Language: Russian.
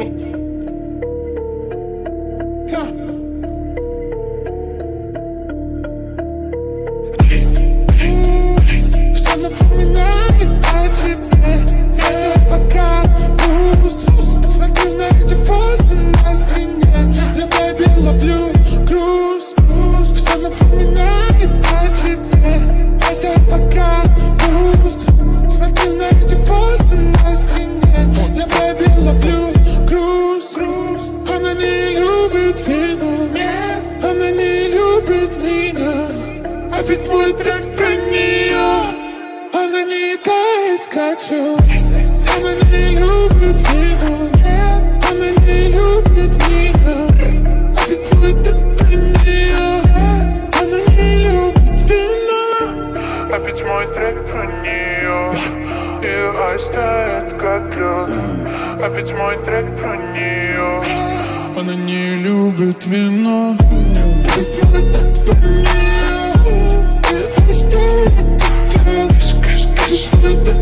Все напоминает о тебе. Я пока пуст. Смотрю на эти фото на стене. Я, baby, ловлю груз. Все напоминает о тебе. Я пока пуст. Смотрю на эти фото на стене. Я, baby, ловлю груз. Она не любит вино. Она не любит меня. А ведь мой трек про нее. Она не тает, как лед. Она не любит вино. Она не любит меня. А ведь мой трек про нее. Она не любит вино. А ведь мой трек про нее. Ее айс тает, как лед. А ведь мой трек про нее. Она не любит вино. А ведь мой трек про нее. Ее айс тает, как лед.